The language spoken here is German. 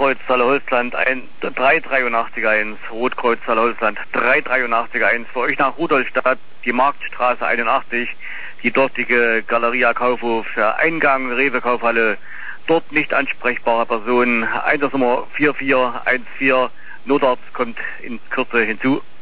Rotkreuz Saale-Holzland 383-1, Rotkreuz Saale-Holzland 383-1, für euch nach Rudolstadt, die Marktstraße 81, die dortige Galeria Kaufhof, Eingang Rewe Kaufhalle, dort nicht ansprechbare Person, Einsatznummer 4414, Notarzt kommt in Kürze hinzu.